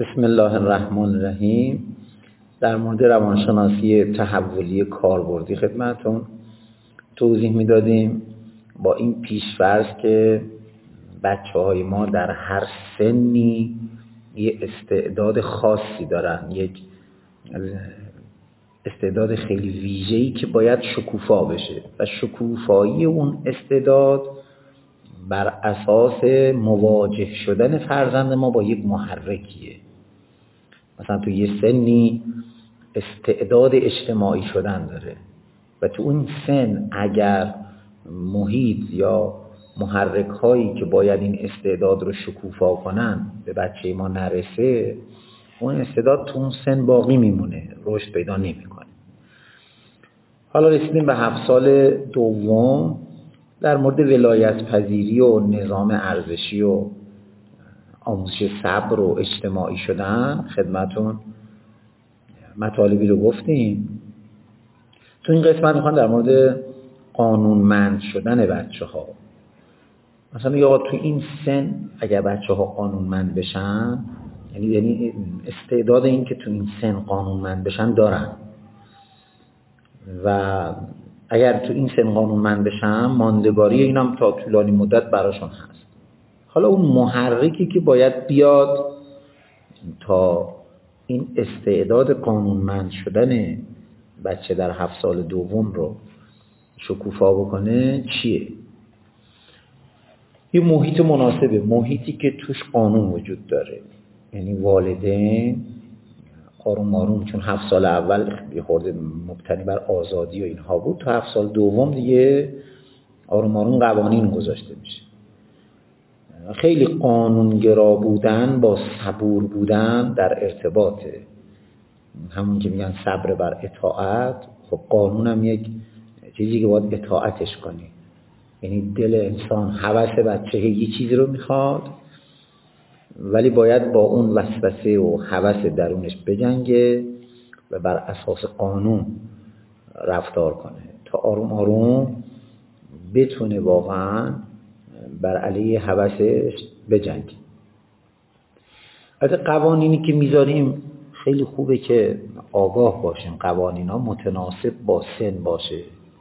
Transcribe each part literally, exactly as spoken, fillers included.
بسم الله الرحمن الرحیم. در مورد روانشناسی تحولی کاربردی خدمتتون توضیح میدادیم با این پیش‌فرض که بچه‌های ما در هر سنی یه استعداد خاصی دارن، یک استعداد خیلی ویژه‌ای که باید شکوفا بشه و شکوفایی اون استعداد بر اساس مواجه شدن فرزند ما با یک محرکیه. مثلا تو یه سنی استعداد اجتماعی شدن داره و تو اون سن اگر محیط یا محرک هایی که باید این استعداد رو شکوفا کنن به بچه ما نرسه، اون استعداد تو اون سن باقی میمونه، رشد پیدا نمیکنه. حالا رسیدیم به هفت سال دوم. در مورد ولایت پذیری و نظام ارزشی و آموزش صبر و اجتماعی شدن خدمتون مطالبی رو گفتیم. تو این قسمت میخوام در مورد قانونمند شدن بچه ها، مثلا میگه آقا تو این سن اگر بچه ها قانونمند بشن، یعنی یعنی استعداد این که تو این سن قانونمند بشن دارن و اگر تو این سن قانونمند بشن ماندگاری اینم تا طولانی مدت براشون هست. حالا اون محرکی که باید بیاد تا این استعداد قانونمند شدن بچه در هفت سال دوم رو شکوفا بکنه چیه؟ یه محیط مناسبه، محیطی که توش قانون وجود داره، یعنی والدین آروم آروم، چون هفت سال اول یه خورده مبتنی بر آزادی و اینها بود، تا هفت سال دوم دیگه آروم آروم قوانین گذاشته میشه. خیلی قانونگرا بودن با صبور بودن در ارتباطه، همون که میگن صبر بر اطاعت. خب قانون هم یک چیزی که باید اطاعتش کنی، یعنی دل انسان هوس بچه یه چیزی رو میخواد ولی باید با اون وسوسه و هوس درونش بجنگه و بر اساس قانون رفتار کنه تا آروم آروم بتونه واقعا بر علیه هوسش بجنگه. از قوانینی که میذاریم خیلی خوبه که آگاه باشیم، قوانینا متناسب با سن باشه.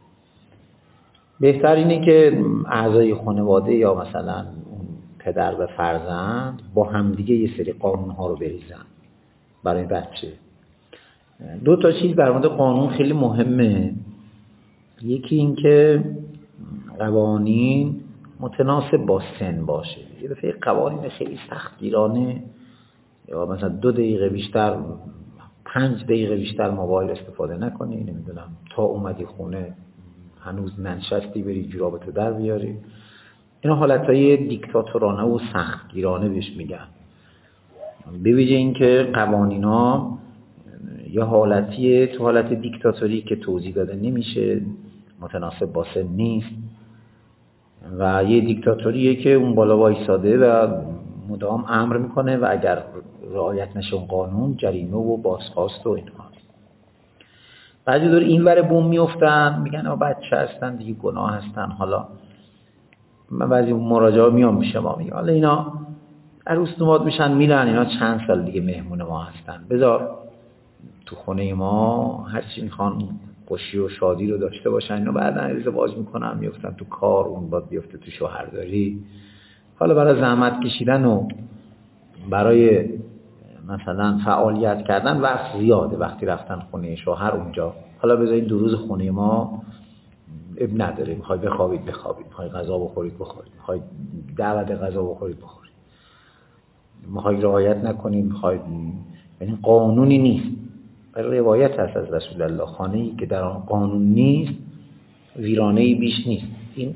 بهتر اینه که اعضای خانواده یا مثلا اون پدر و فرزند با همدیگه یه سری قانون ها رو بریزن برای بچه. دو تا چیز در مورد قانون خیلی مهمه. یکی این که قوانین متناسب با سن باشه. یه دفعه قوانین خیلی سختگیرانه، یا مثلا دو دقیقه بیشتر، پنج دقیقه بیشتر موبایل استفاده نکنی، نمیدونم تا اومدی خونه هنوز ننشستی بری جورابتو در بیاری، اینا حالتهای دیکتاتورانه و سختگیرانه بهش میگن. به ویژه این که قوانینا یا حالتیه تو حالت دیکتاتوری که توضیح داده نمیشه، متناسب با سن نیست، و یه دیکتاتوریه که اون بالا وایساده و مدام امر میکنه و اگر رعایت نشه اون قانون جریمه و بازخواست و اینها. بعضی دور این ور بوم میافتن میگن آ بچه هستن دیگه، گناه هستن. حالا من بعضی مراجعه میام میشه ما میگم حالا اینا عروس نماد میشن میرن، اینا چند سال دیگه مهمون ما هستن، بذار تو خونه ما هر چی میخوان خوشی و شادی رو داشته باشن. اینا بعدن ازدواج میکنن میافتن تو کار، اون بعد بیفته تو شوهرداری. حالا برای زحمت کشیدن و برای مثلا فعالیت کردن وقت زیاده، وقتی رفتن خونه شوهر اونجا. حالا بذارید دو روز خونه ما اب نداره، میخوای بخوابید بخوابید، میخوای غذا بخورید بخورید، میخوای دعوت غذا بخورید بخورید، میخوای رعایت نکنید، میخوای، یعنی قانونی نیست. ولی روایت هست از رسول الله خانه‌ای که در آن قانون نیست ویرانه‌ای بیش نیست. این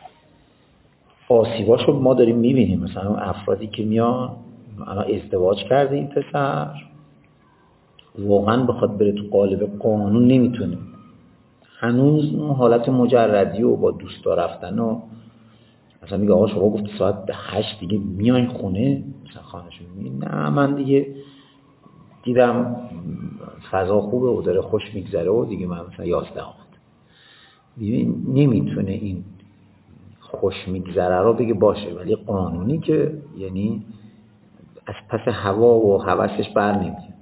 آسیباشو ما داریم میبینیم. مثلا افرادی که میان الان ازدواج کرده این پسر واقعا بخواد بره تو قالب قانون نمیتونه، هنوز اون حالت مجردی و با دوستا رفتن و مثلا میگه آقا شما گفت ساعت هشت دیگه میای خونه، مثلا خانه‌شون میگه نه من دیگه دیدم فضا خوبه و داره خوش میگذره و دیگه من مثلا یازده آمد. نمیتونه این خوش میگذره رو بگه باشه، ولی قانونی که یعنی از پس هوا و هوسش بر نمیاد.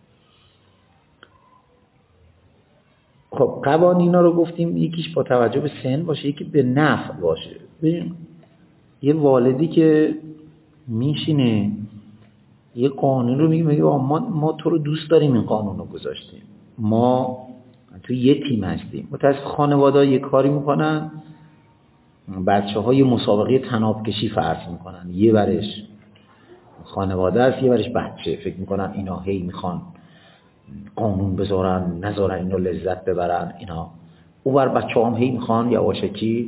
خب قوانینا رو گفتیم یکیش با توجه به سن باشه، یکی به نفع باشه. ببین یه والدی که میشینه یه قانون رو میگه، میگه ما ما تو رو دوست داریم، این قانون رو گذاشتیم، ما تو یه تیم هستیم. متاسف خانواده‌ها یه کاری میکنن، بچه‌ها یه مسابقه طناب کشی فرض میکنن، یه ورش خانواده است، یه ورش بچه، فکر میکنن اینا هی میخوان قانون بذارن نذارن اینو لذت ببرن اینا. اونور بچه‌ها هم هی میخوان یواشکی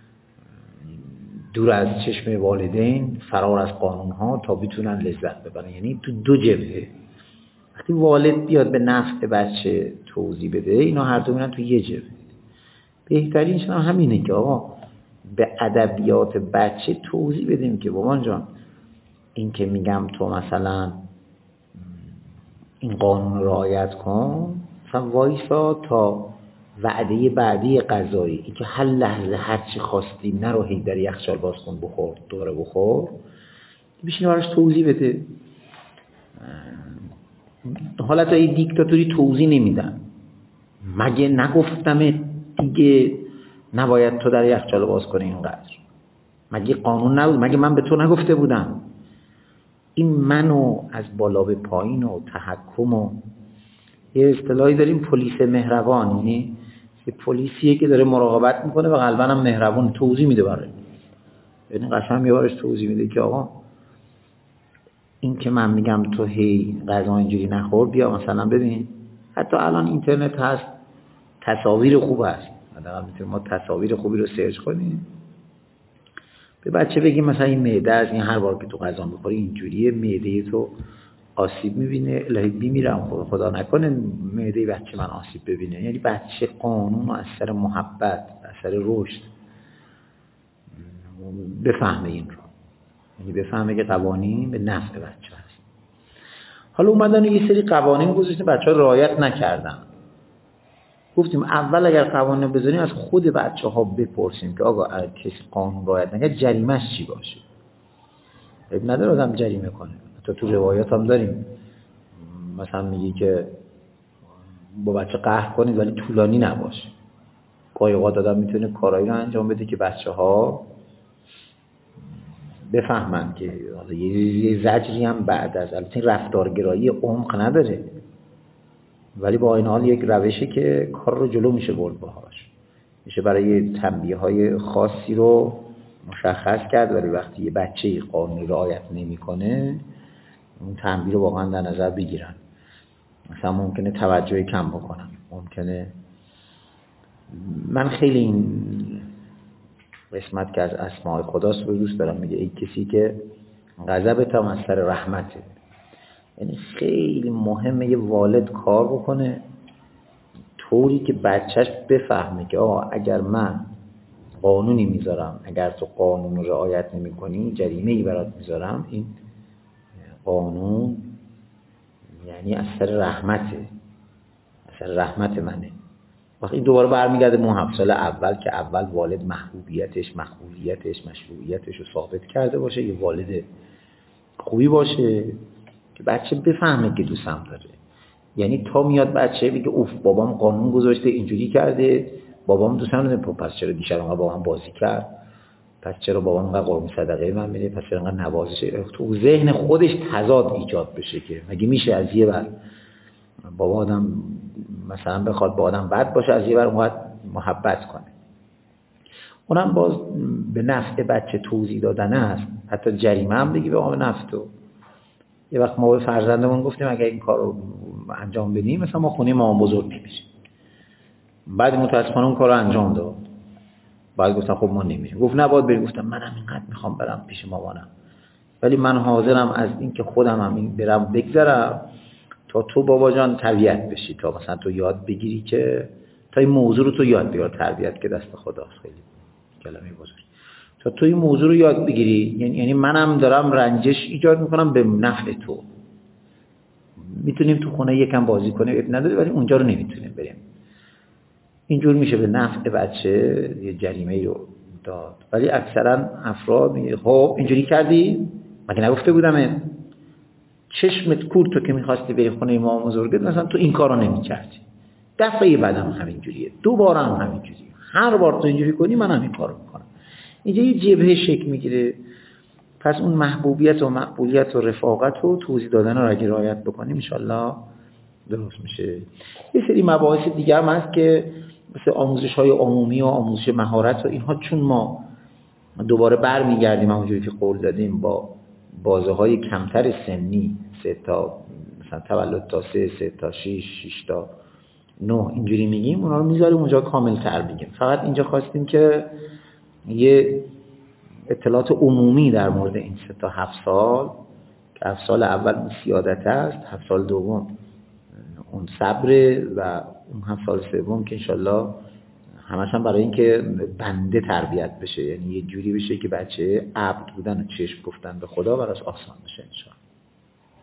دور از چشم والدین، فرار از قانون‌ها تا بتونن لذت ببرن. یعنی تو دو جبهه. وقتی والد بیاد به نفع بچه توضیح بده، اینا هر دو میرن تو یه جبهه. بهترینش هم همینه که آقا به ادبیات بچه توضیح بدیم که بابان جان این که میگم تو مثلا این قانون رو رعایت کن، مثلا وایسا تا وعده بعدی قضایی، این که هر لحظه هر چی خواستی نرو هی در یخچال باز کن بخور دوره بخور، بشین براش توضیح بده. حالت های دیکتاتوری توضیح نمیدن، مگه نگفتم دیگه نباید تو در یخچال باز کنی اینقدر، مگه قانون نبود، مگه من به تو نگفته بودم. این منو از بالا به پایین و تحکم و یه اصطلاحی داریم پلیس مهربان، یعنی یه پلیسیه که داره مراقبت میکنه و قلباً هم مهربان، توضیح میده برای یعنی قشنگ یه بارش توضیح میده که آقا این که من میگم تو هی غذا اینجوری نخور، بیا مثلا ببین حتی الان اینترنت هست تصاویر خوب هست، حداقل میتونیم ما تصاویر خوبی رو سرچ کنیم، به بچه بگیم مثلا این معده از این هر بار که تو غذا میخوری اینجوریه، معده تو آسیب میبینه، الهی بیمیرم خدا خدا نکنه معده بچه من آسیب ببینه. یعنی بچه قانون و از سر محبت از سر رشد بفهمه این رو، یعنی بفهمه که قوانین به نفع بچه هست. حالا اومدن یه سری قوانین گذاشتن، بچه ها رعایت نکردن. گفتیم اول اگر قوانین بذاریم از خود بچه ها بپرسیم که آقا اگر کسی قانون رعایت نکرد جریمه‌اش چی باشه. اب نداره آدم جریمه کنه، حتی تو روایات هم داریم مثلا میگه که با بچه قهر کنید ولی طولانی نباشه. گاهی اوقات آدم میتونه کارایی رو انجام بده که بچه ها بفهمن که یه زجری هم بعد از البته رفتارگرایی عمق نداره، ولی با این حال یک روشه که کار رو جلو میشه برد باهاش، میشه برای تنبیه های خاصی رو مشخص کرد. ولی وقتی یه بچه قانون رعایت نمیکنه اون تنبیه رو واقعا در نظر بگیرن. مثلا ممکنه توجه کم بکنن، ممکنه من خیلی این قسمت که از اسماء خداست رو دوست دارم، میگه ای کسی که غضبت هم از سر رحمته. یعنی خیلی مهمه یه والد کار بکنه طوری که بچهش بفهمه که آقا اگر من قانونی میذارم، اگر تو قانون رو رعایت نمی کنی جریمه‌ای برات میذارم، این قانون یعنی از سر رحمته، از سر رحمت منه. وقتی دوباره برمیگرده به هفت سال اول که اول والد محبوبیتش، مقبولیتش، مشروعیتش رو ثابت کرده باشه، یه والد خوبی باشه که بچه بفهمه که دوستم داره. یعنی تا میاد بچه بگه اوف بابام قانون گذاشته اینجوری کرده، بابام دوستم داره، پس چرا دیشب اونقدر با من بازی کرد، پس چرا بابام اونقدر قربون صدقه من میره، پس چرا اونقدر نوازش، تو ذهن خودش تضاد ایجاد بشه که مگه میشه از یه ور بابا آدم مثلا بخواد با آدم بد باشه، از یه ور اونقدر محبت کنه. اونم باز به نفع بچه توضیح دادن است، حتی جریمه هم بگی به آقا نفع تو. یه وقت ما به فرزندمون گفتیم اگه این کار رو انجام بدیم مثلا ما خونه مامان بزرگ نمیشیم، بعد متاسفانه اون کار رو انجام داد، بعد گفتم خب ما نمیریم، گفت نباید بریم، گفتم منم اینقدر میخوام برم پیش مامانم ولی من حاضرم از این که خودم هم این برم بگذرم تا تو بابا جان تربیت بشی، تا مثلا تو یاد بگیری که تا این موضوع رو تو یاد بگیر، تربیت که دست خداست، خیلی کلمه بزرگ، تا تو این موضوع رو یاد بگیری. یعنی یعنی منم دارم رنجش ایجاد میکنم به نفع تو. میتونیم تو خونه یکم بازی کنیم اب نداره ولی اونجا رو نمیتونیم بریم. اینجور میشه به نفع بچه یه جریمه رو داد. ولی اکثرا افراد میگه خب اینجوری کردی مگه نگفته بودم چشمت کور تو که میخواستی بری خونه امام بزرگت مثلا تو این کارو نمیکردی، دفعه بعدم همینجوریه، دوباره هم همینجوریه، هر بار تو اینجوری کنی من هم این کارو میکنم. اینجا یه جبهه شکل میگیره. پس اون محبوبیت و مقبولیت و رفاقت و توضیح دادن رو اگه رعایت بکنیم ان شاءالله درست میشه. یه سری مباحث دیگه هم هست که مثل آموزش های عمومی و آموزش مهارت و اینها، چون ما دوباره برمیگردیم همونجوری که قول دادیم با بازه های کمتر سنی، سه تا مثلا تولد تا سه، سه تا شش، شش تا نه اینجوری میگیم، اونا رو میذاریم اونجا کامل تر بگیم. فقط اینجا خواستیم که یه اطلاعات عمومی در مورد این سه تا هفت سال که هفت سال اول اون سیادت است، هفت سال دوم اون صبر و اون هفت سال سوم که انشالله همش هم برای این که بنده تربیت بشه، یعنی یه جوری بشه که بچه عبد بودن و چشم گفتن به خدا براش آسان بشه انشالله.